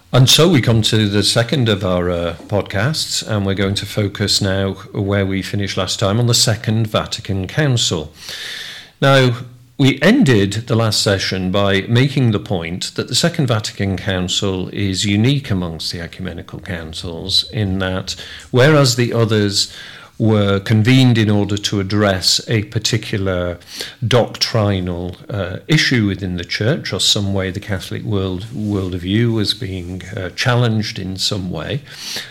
And so we come to the second of our podcasts, and we're going to focus now where we finished last time on the Second Vatican Council. Now, we ended the last session by making the point that the Second Vatican Council is unique amongst the ecumenical councils in that, whereas the others were convened in order to address a particular doctrinal issue within the Church, or some way the Catholic worldview was being challenged in some way.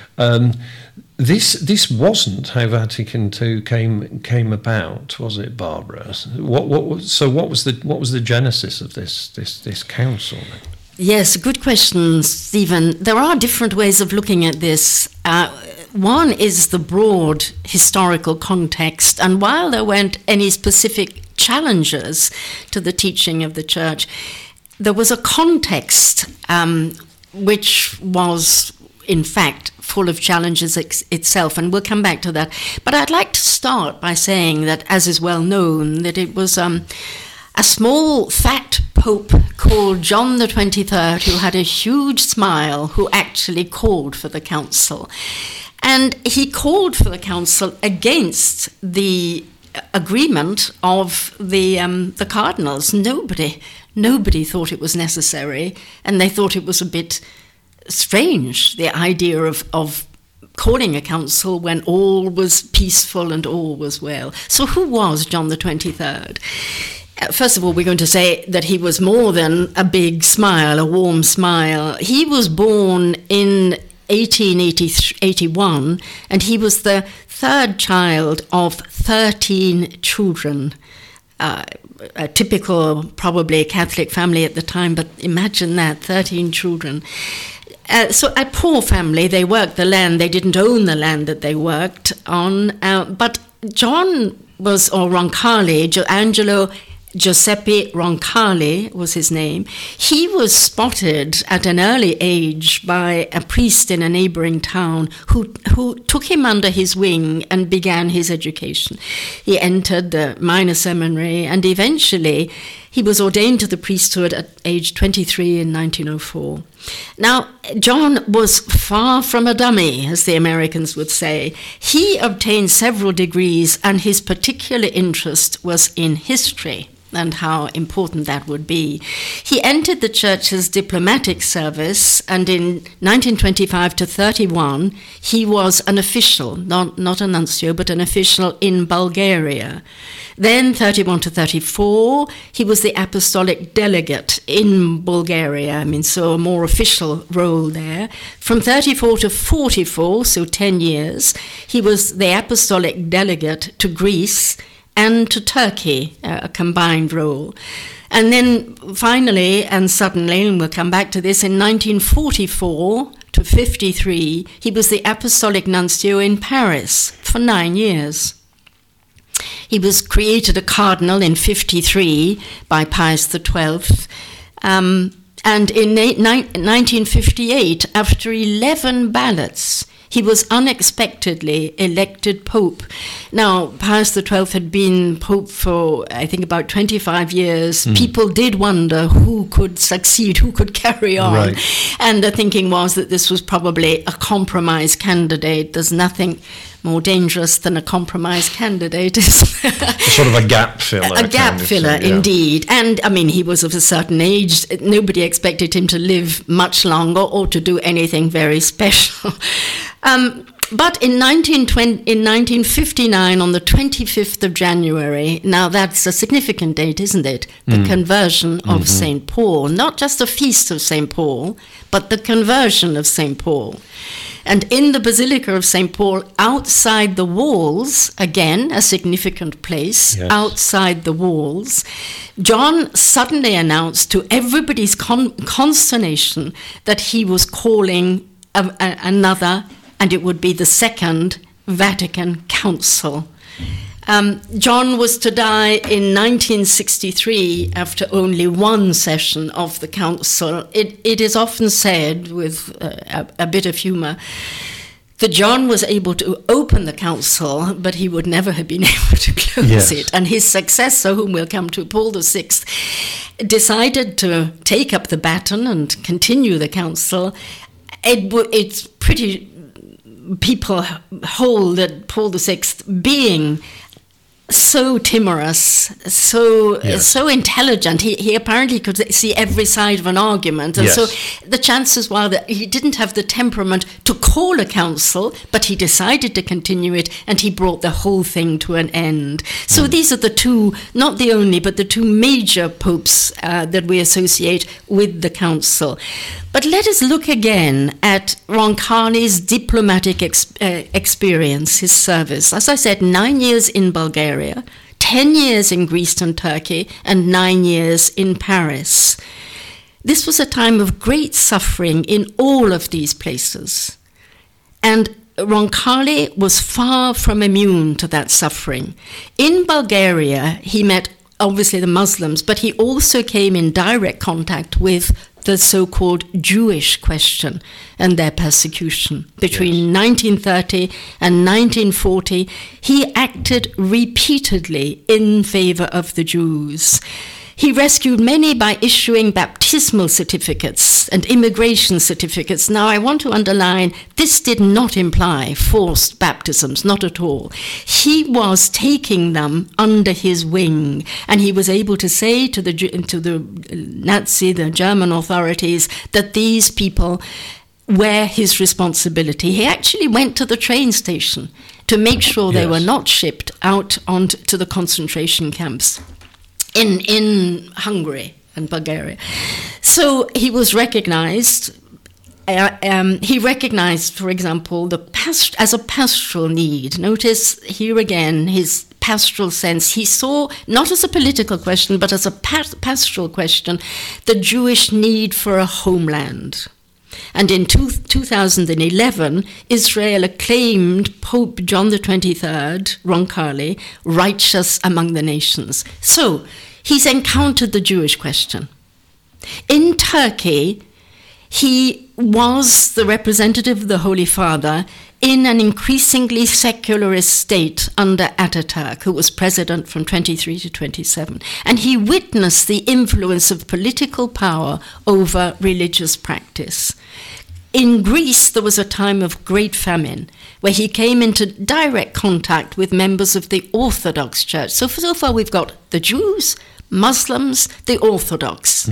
This wasn't how Vatican II came about, was it, Barbara? What was the genesis of this council? Yes, good question, Stephen. There are different ways of looking at this. One is the broad historical context, and while there weren't any specific challenges to the teaching of the Church, there was a context which was, in fact, full of challenges itself, and we'll come back to that. But I'd like to start by saying that, as is well known, that it was a small, fat Pope called John the 23rd, who had a huge smile, who actually called for the council. And he called for the council against the agreement of the cardinals. Nobody thought it was necessary, and they thought it was a bit strange, the idea of calling a council when all was peaceful and all was well. So who was John the 23rd? First of all, we're going to say that he was more than a big smile, a warm smile. He was born in 1881, and he was the third child of 13 children. A typical, probably Catholic family at the time, but imagine that, 13 children. So a poor family, they worked the land, they didn't own the land that they worked on, but John was, or Roncalli, Angelo Giuseppe Roncalli was his name. He was spotted at an early age by a priest in a neighboring town who took him under his wing and began his education. He entered the minor seminary, and eventually he was ordained to the priesthood at age 23 in 1904. Now, John was far from a dummy, as the Americans would say. He obtained several degrees, and his particular interest was in history and how important that would be. He entered the Church's diplomatic service, and in 1925 to 31, he was an official, not a nuncio, but an official in Bulgaria. Then 31 to 34, he was the apostolic delegate in Bulgaria, so a more official role there. From 34 to 44, so 10 years, he was the apostolic delegate to Greece and to Turkey, a combined role. And then finally, and suddenly, and we'll come back to this, in 1944 to 53, he was the apostolic nuncio in Paris for 9 years. He was created a cardinal in 53 by Pius XII. And in 1958, after 11 ballots, he was unexpectedly elected Pope. Now, Pius XII had been Pope for, I think, about 25 years. People did wonder who could succeed, who could carry on. Right. And the thinking was that this was probably a compromise candidate. There's nothing more dangerous than a compromise candidate. Sort of a gap filler. A gap filler, indeed. And, he was of a certain age. Nobody expected him to live much longer or to do anything very special. But in 1959, on the 25th of January, now that's a significant date, isn't it? The conversion of St. Paul. Not just the feast of St. Paul, but the conversion of St. Paul. And in the Basilica of St. Paul, outside the walls, again, a significant place, outside the walls, John suddenly announced to everybody's consternation that he was calling another, and it would be the Second Vatican Council. John was to die in 1963 after only one session of the council. It is often said, with a bit of humour, that John was able to open the council, but he would never have been able to close it. And his successor, whom we'll come to, Paul VI, decided to take up the baton and continue the council. it's pretty, people hold that Paul VI, being so timorous, so intelligent. He apparently could see every side of an argument. And so the chances were that he didn't have the temperament to call a council, but he decided to continue it, and he brought the whole thing to an end. So these are the two, not the only, but the two major popes that we associate with the council. But let us look again at Roncalli's diplomatic experience, his service. As I said, 9 years in Bulgaria, 10 years in Greece and Turkey, and 9 years in Paris. This was a time of great suffering in all of these places. And Roncalli was far from immune to that suffering. In Bulgaria, he met obviously the Muslims, but he also came in direct contact with the so-called Jewish question and their persecution. Between 1930 and 1940, he acted repeatedly in favor of the Jews. He rescued many by issuing baptismal certificates and immigration certificates. Now, I want to underline, this did not imply forced baptisms, not at all. He was taking them under his wing, and he was able to say to the the German authorities, that these people were his responsibility. He actually went to the train station to make sure they were not shipped out onto the concentration camps in Hungary and Bulgaria. So he was recognized. He recognized, for example, as a pastoral need. Notice here again his pastoral sense. He saw, not as a political question, but as a pastoral question, the Jewish need for a homeland. And in 2011, Israel acclaimed Pope John XXIII, Roncalli, righteous among the nations. So he's encountered the Jewish question. In Turkey, he was the representative of the Holy Father in an increasingly secularist state under Ataturk, who was president from 23 to 27. And he witnessed the influence of political power over religious practice. In Greece, there was a time of great famine, where he came into direct contact with members of the Orthodox Church. So far we've got the Jews, Muslims, the Orthodox.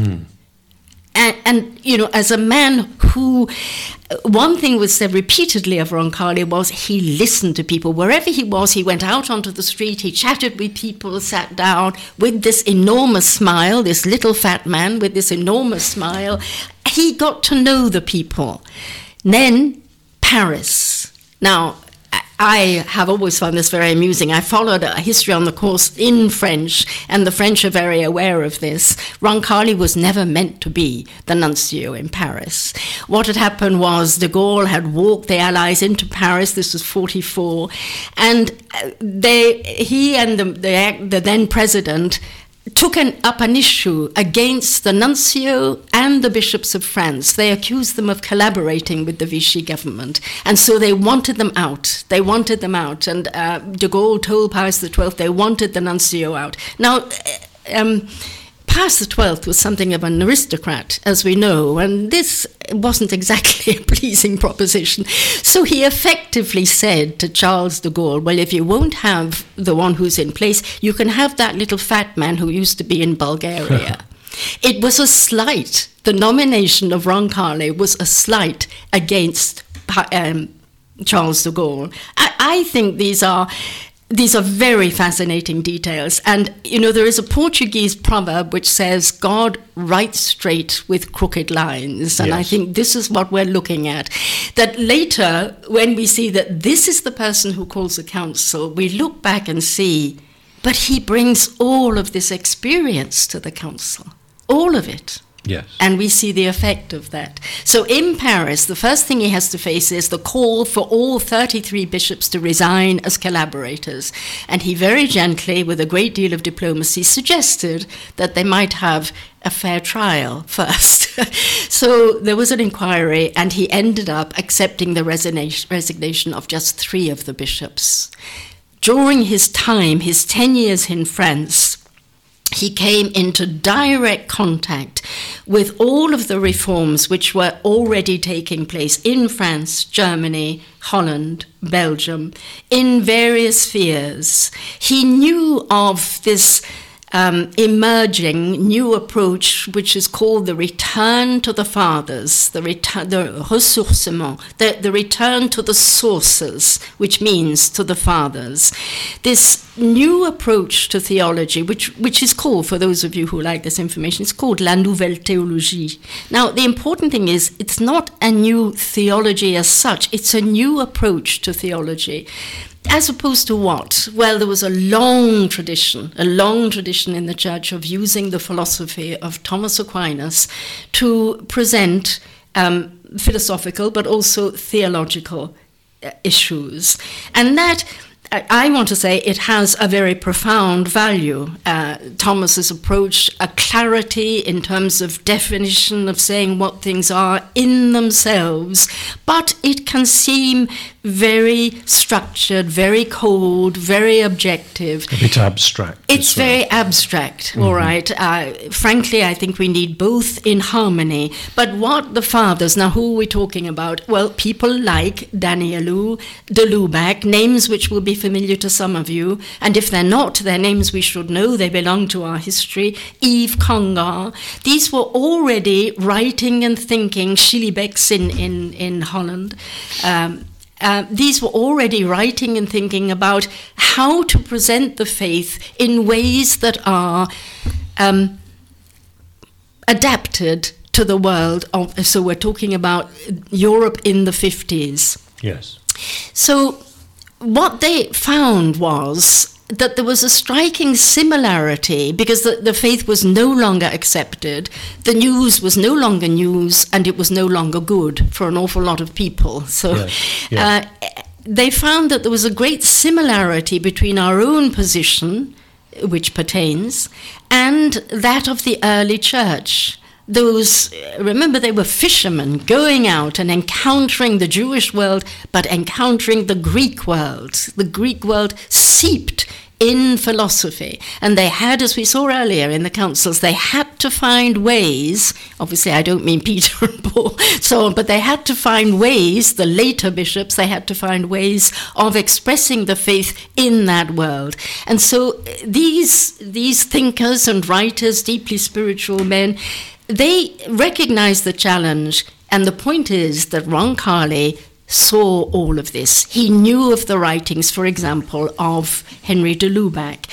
And, you know, as a man who, one thing was said repeatedly of Roncalli was he listened to people. Wherever he was, he went out onto the street, he chatted with people, sat down with this enormous smile, this little fat man with this enormous smile. He got to know the people. Then Paris. Now, I have always found this very amusing. I followed a history on the course in French, and the French are very aware of this. Roncalli was never meant to be the nuncio in Paris. What had happened was de Gaulle had walked the Allies into Paris. This was 1944, and he and the then president took up an issue against the nuncio and the bishops of France. They accused them of collaborating with the Vichy government, and so they wanted them out. And de Gaulle told Pius XII they wanted the nuncio out. Now, Pius XII was something of an aristocrat, as we know, and this wasn't exactly a pleasing proposition. So he effectively said to Charles de Gaulle, well, if you won't have the one who's in place, you can have that little fat man who used to be in Bulgaria. It was a slight. The nomination of Roncalli was a slight against Charles de Gaulle. I think these are very fascinating details. And, you know, there is a Portuguese proverb which says, God writes straight with crooked lines. And I think this is what we're looking at. That later, when we see that this is the person who calls the council, we look back and see, but he brings all of this experience to the council. All of it. Yes. And we see the effect of that. So in Paris, the first thing he has to face is the call for all 33 bishops to resign as collaborators. And he very gently, with a great deal of diplomacy, suggested that they might have a fair trial first. So there was an inquiry, and he ended up accepting the resignation of just 3 of the bishops. During his time, his 10 years in France, he came into direct contact with all of the reforms which were already taking place in France, Germany, Holland, Belgium, in various spheres. He knew of this emerging new approach, which is called the return to the fathers, the ressourcement, the return to the sources, which means to the fathers. This new approach to theology, which is called, for those of you who like this information, it's called La Nouvelle Théologie. Now, the important thing is, it's not a new theology as such, it's a new approach to theology. As opposed to what? Well, there was a long tradition in the church of using the philosophy of Thomas Aquinas to present philosophical but also theological issues. And that, I want to say, it has a very profound value. Thomas's approach, a clarity in terms of definition of saying what things are in themselves, but it can seem very structured, very cold, very objective. A bit abstract. It's very abstract, all right. Frankly, I think we need both in harmony. But what the fathers, now who are we talking about? Well, people like Danielou, de Lubac, names which will be familiar to some of you, and if they're not, they're names we should know, they belong to our history. Yves Congar, these were already writing and thinking, Schillebeeckx in Holland, these were already writing and thinking about how to present the faith in ways that are adapted to the world. So we're talking about Europe in the 50s. Yes. So what they found was that there was a striking similarity, because the faith was no longer accepted, the news was no longer news, and it was no longer good for an awful lot of people. So they found that there was a great similarity between our own position, which pertains, and that of the early church. Those, remember, they were fishermen going out and encountering the Jewish world, but encountering the Greek world. The Greek world seeped in philosophy. And they had, as we saw earlier in the councils, they had to find ways, obviously I don't mean Peter and Paul, so on, but they had to find ways, the later bishops, they had to find ways of expressing the faith in that world. And so these thinkers and writers, deeply spiritual men, they recognized the challenge, and the point is that Roncalli saw all of this. He knew of the writings, for example, of Henry de Lubac.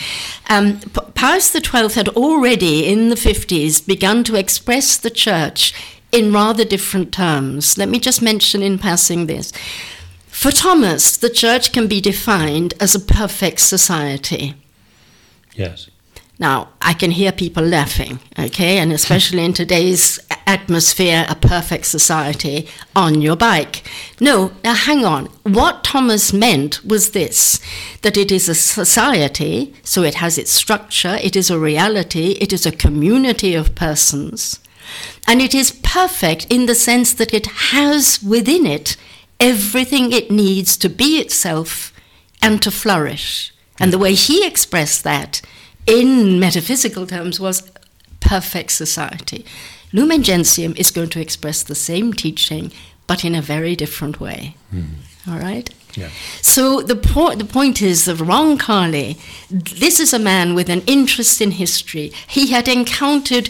Pius XII had already, in the 50s, begun to express the church in rather different terms. Let me just mention in passing this. For Thomas, the church can be defined as a perfect society. Yes. Now, I can hear people laughing, okay, and especially in today's atmosphere, a perfect society on your bike. No, now hang on. What Thomas meant was this, that it is a society, so it has its structure, it is a reality, it is a community of persons, and it is perfect in the sense that it has within it everything it needs to be itself and to flourish. And the way he expressed that in metaphysical terms was perfect society. Lumen Gentium is going to express the same teaching, but in a very different way. All right? Yeah. So the point is that Roncalli, this is a man with an interest in history. He had encountered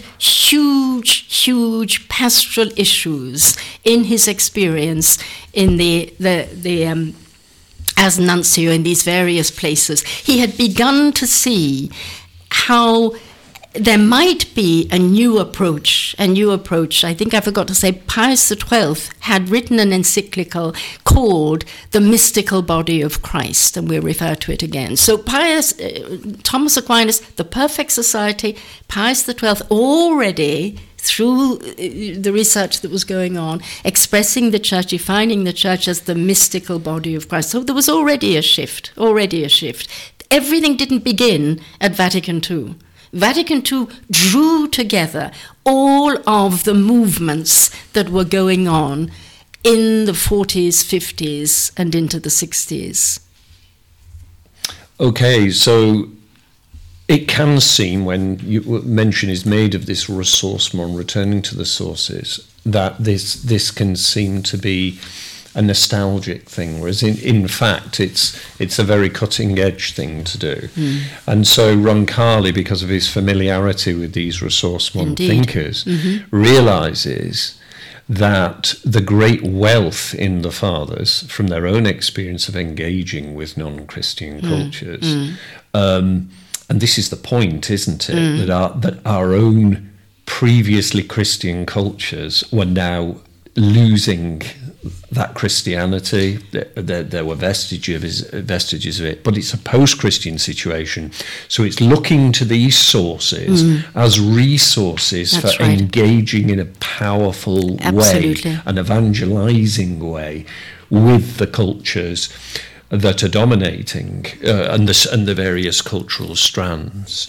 huge pastoral issues in his experience in the as nuncio in these various places. He had begun to see how there might be a new approach. I think I forgot to say, Pius XII had written an encyclical called The Mystical Body of Christ, and we'll refer to it again. So Thomas Aquinas, the perfect society, Pius XII already, through the research that was going on, expressing the church, defining the church as the mystical body of Christ. So there was already a shift. Everything didn't begin at Vatican II. Vatican II drew together all of the movements that were going on in the 40s, 50s, and into the 60s. Okay, so it can seem, when mention is made of this ressourcement, returning to the sources, that this can seem to be a nostalgic thing, whereas in fact it's a very cutting edge thing to do. And so Roncalli, because of his familiarity with these ressourcement thinkers, realizes that the great wealth in the fathers, from their own experience of engaging with non-Christian cultures, and this is the point, isn't it, that our own previously Christian cultures were now losing that Christianity. There were vestiges of it, but it's a post-Christian situation. So it's looking to these sources as resources for engaging in a powerful way, an evangelizing way with the cultures that are dominating and the various cultural strands.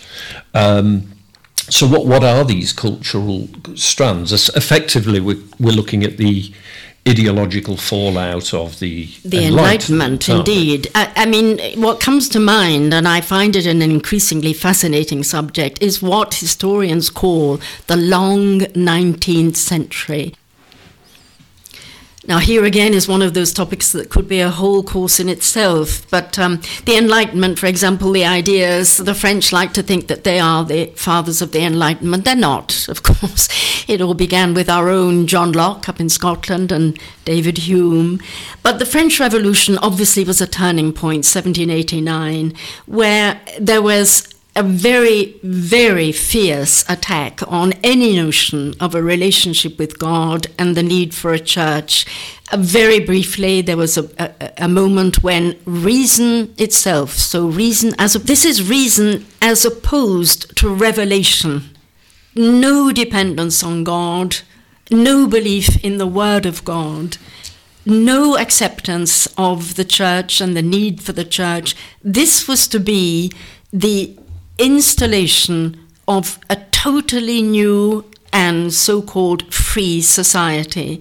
So what are these cultural strands? Effectively, we're looking at the ideological fallout of the Enlightenment. Indeed. I mean, what comes to mind, and I find it an increasingly fascinating subject, is what historians call the long 19th century. Now, here again is one of those topics that could be a whole course in itself. But the Enlightenment, for example, the ideas, the French like to think that they are the fathers of the Enlightenment. They're not, of course. It all began with our own John Locke up in Scotland and David Hume. But the French Revolution obviously was a turning point, 1789, where there was a very, very fierce attack on any notion of a relationship with God and the need for a church. Very briefly, there was a moment when reason itself, this is reason as opposed to revelation, no dependence on God, no belief in the Word of God, no acceptance of the church and the need for the church. This was to be the installation of a totally new and so-called free society.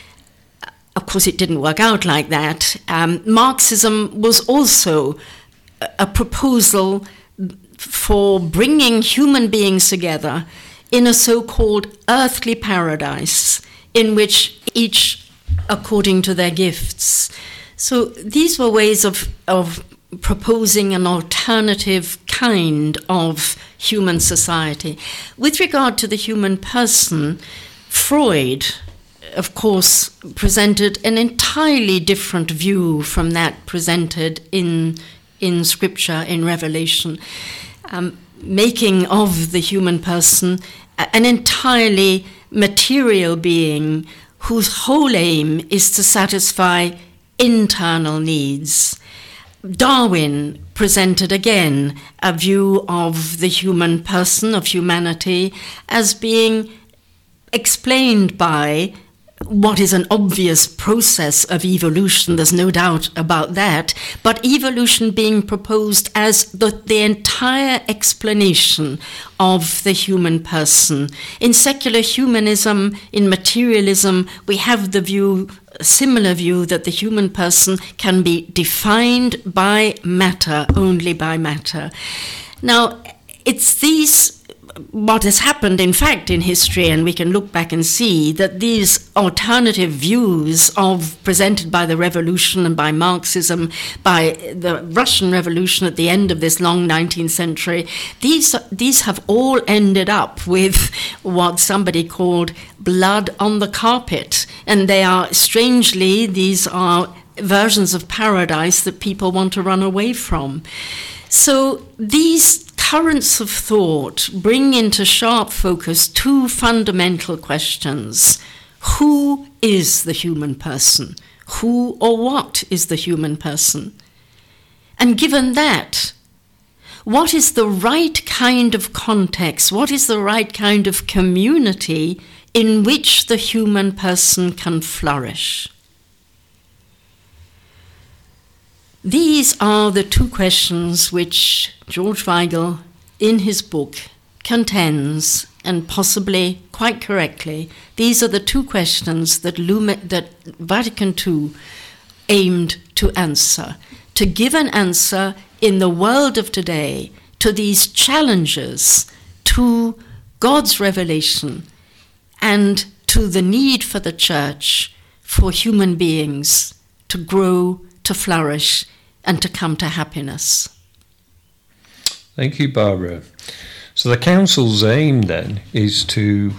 Of course, it didn't work out like that. Marxism was also a proposal for bringing human beings together in a so-called earthly paradise in which each according to their gifts. So these were ways of proposing an alternative kind of human society. With regard to the human person, Freud, of course, presented an entirely different view from that presented in Scripture, in Revelation, making of the human person an entirely material being whose whole aim is to satisfy internal needs. Darwin presented again a view of the human person, of humanity, as being explained by what is an obvious process of evolution. There's no doubt about that, but evolution being proposed as the entire explanation of the human person. In secular humanism, in materialism, we have the similar view that the human person can be defined by matter, only by matter. Now, it's what has happened, in fact, in history, and we can look back and see that these alternative views presented by the revolution and by Marxism, by the Russian Revolution at the end of this long 19th century, these have all ended up with what somebody called blood on the carpet. And these are versions of paradise that people want to run away from. So these currents of thought bring into sharp focus two fundamental questions. Who is the human person? Who or what is the human person? And given that, what is the right kind of context? What is the right kind of community in which the human person can flourish? These are the two questions which George Weigel, in his book, contends, and possibly quite correctly, these are the two questions that Vatican II aimed to answer. To give an answer in the world of today to these challenges to God's revelation and to the need for the church, for human beings to grow, to flourish, and to come to happiness. Thank you, Barbara. So the council's aim then is to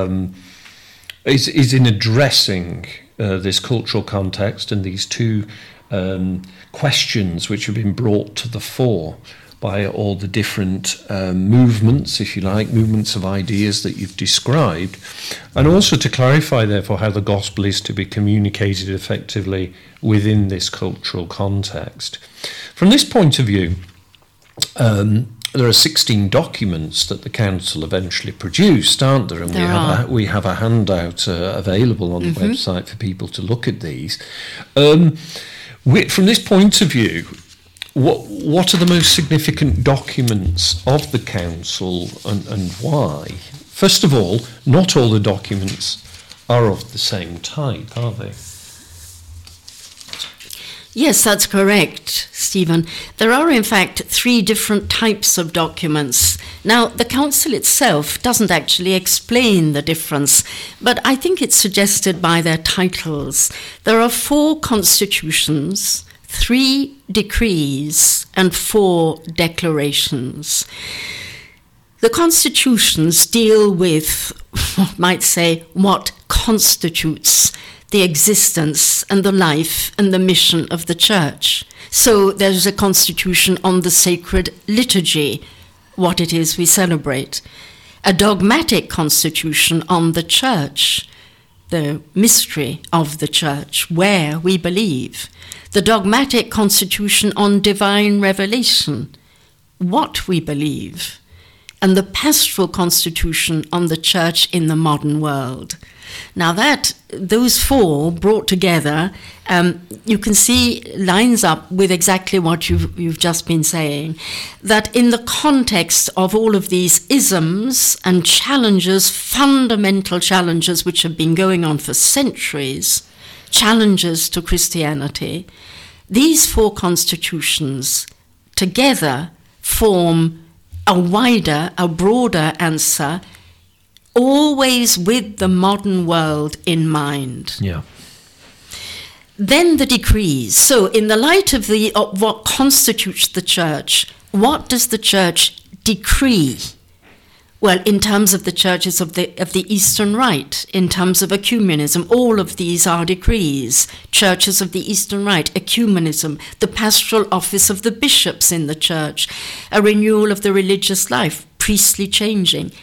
is in addressing this cultural context and these two questions which have been brought to the fore by all the different movements, if you like, movements of ideas that you've described, and also to clarify, therefore, how the gospel is to be communicated effectively within this cultural context. From this point of view, there are 16 documents that the council eventually produced, aren't there? And we have a handout available on the website for people to look at these. From this point of view, what are the most significant documents of the council and why? First of all, not all the documents are of the same type, are they? Yes, that's correct, Stephen. There are, in fact, 3 different types of documents. Now, the Council itself doesn't actually explain the difference, but I think it's suggested by their titles. There are 4 constitutions, 3 decrees, and 4 declarations. The constitutions deal with, one might say, what constitutes the existence and the life and the mission of the church. So there's a constitution on the sacred liturgy, what it is we celebrate. A dogmatic constitution on the church, the mystery of the church, where we believe. The dogmatic constitution on divine revelation, what we believe. And the pastoral constitution on the church in the modern world. Now those 4 brought together, you can see lines up with exactly what you've just been saying, that in the context of all of these isms and challenges, fundamental challenges which have been going on for centuries, challenges to Christianity, these 4 constitutions together form a wider, a broader answer, always with the modern world in mind. Yeah. Then the decrees. So in the light of what constitutes the church, what does the church decree? Well, in terms of the churches of the Eastern Rite, in terms of ecumenism, all of these are decrees. Churches of the Eastern Rite, ecumenism, the pastoral office of the bishops in the church, a renewal of the religious life, priestly training,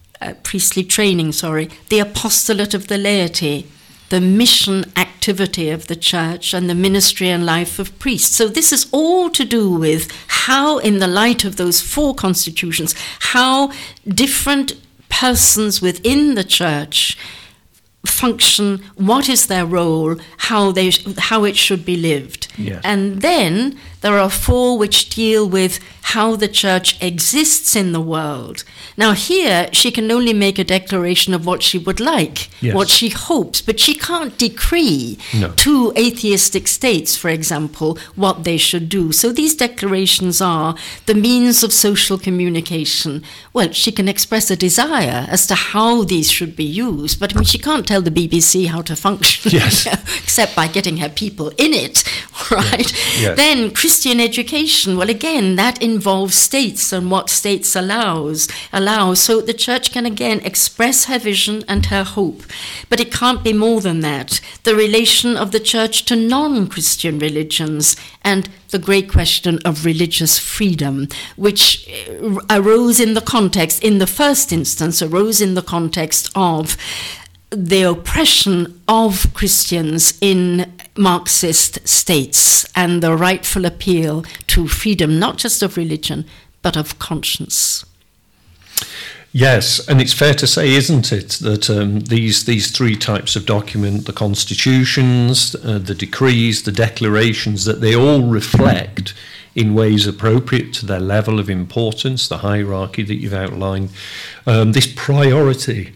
the apostolate of the laity, the mission activity of the church, and the ministry and life of priests. So this is all to do with how, in the light of those 4 constitutions, how different persons within the church function, what is their role, how it should be lived. Yes. And then there are 4 which deal with how the church exists in the world. Now here, she can only make a declaration of what she would like, yes, what she hopes, but she can't decree to atheistic states, for example, what they should do. So these declarations are the means of social communication. Well, she can express a desire as to how these should be used, but I mean, she can't tell the BBC how to function, yes, except by getting her people in it, right? Yes. Yes. Then Christian education, well, again, that involves states and what states allow. So the church can again express her vision and her hope, but it can't be more than that. The relation of the church to non-Christian religions and the great question of religious freedom, which arose in the context, in the first instance, arose in the context of the oppression of Christians in Marxist states and the rightful appeal to freedom, not just of religion, but of conscience. Yes, and it's fair to say, isn't it, that these 3 types of document, the constitutions, the decrees, the declarations, that they all reflect in ways appropriate to their level of importance, the hierarchy that you've outlined, this priority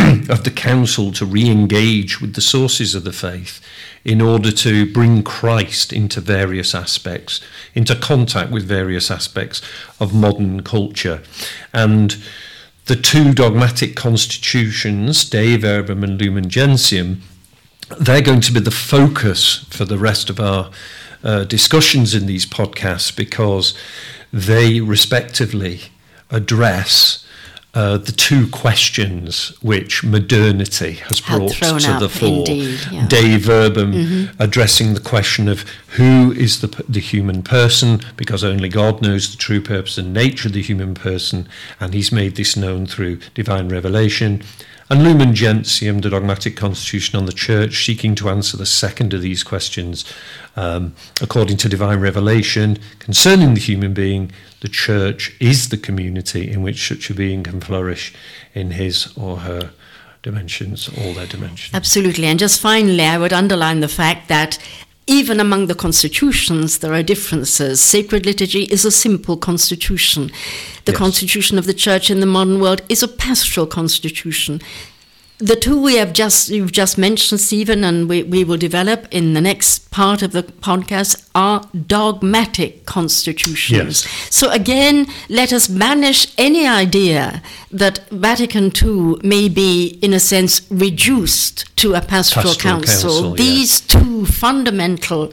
of the council to re-engage with the sources of the faith in order to bring Christ into various aspects, into contact with various aspects of modern culture. And the two dogmatic constitutions, Dei Verbum and Lumen Gentium, they're going to be the focus for the rest of our discussions in these podcasts, because they respectively address the two questions which modernity has brought to the fore. Indeed, yeah. Dei Verbum addressing the question of who is the human person, because only God knows the true purpose and nature of the human person, and he's made this known through divine revelation. And Lumen Gentium, the dogmatic constitution on the Church, seeking to answer the second of these questions, according to divine revelation concerning the human being. The Church is the community in which such a being can flourish in his or her dimensions, all their dimensions. Absolutely. And just finally, I would underline the fact that even among the constitutions, there are differences. Sacred liturgy is a simple constitution. The constitution of the Church in the modern world is a pastoral constitution. The two you've just mentioned, Stephen, and we will develop in the next part of the podcast, are dogmatic constitutions. Yes. So again, let us banish any idea that Vatican II may be, in a sense, reduced to a pastoral council. These two fundamental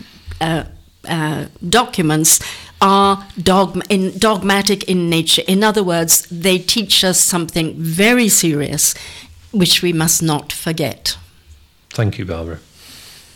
documents are dogmatic in nature. In other words, they teach us something very serious, which we must not forget. Thank you, Barbara.